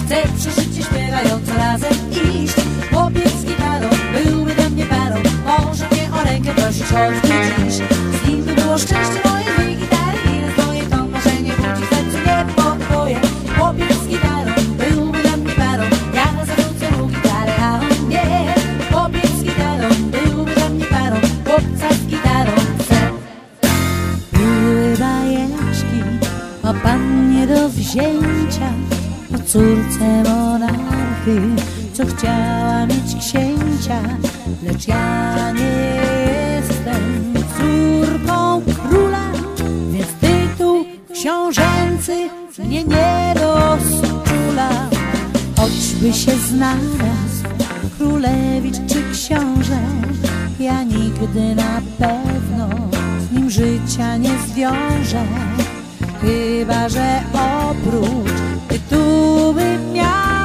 Chcę przy życie śpiewając razem iść. Chłopiec z gitarą byłby dla mnie parą. Może mnie o rękę prosić choćby dziś. Z nim by było szczęście mojej gitary i rozwoje. To marzenie budzi w sercu niepokoje. Chłopiec z gitarą byłby dla mnie parą. Ja zawrócę mu gitarę, a on nie. Chłopiec z gitarą byłby dla mnie parą. Chłopca z gitarą chcę. Były bajeczki o pannie do wzięcia, o córce monarchy, co chciała mieć księcia. Lecz ja nie jestem córką króla, więc tytuł książęcy mnie nie rozczula. Choćby się znalazł królewicz czy książę, ja nigdy na pewno z nim życia nie zwiążę. Chyba że oprócz tytułu bym miał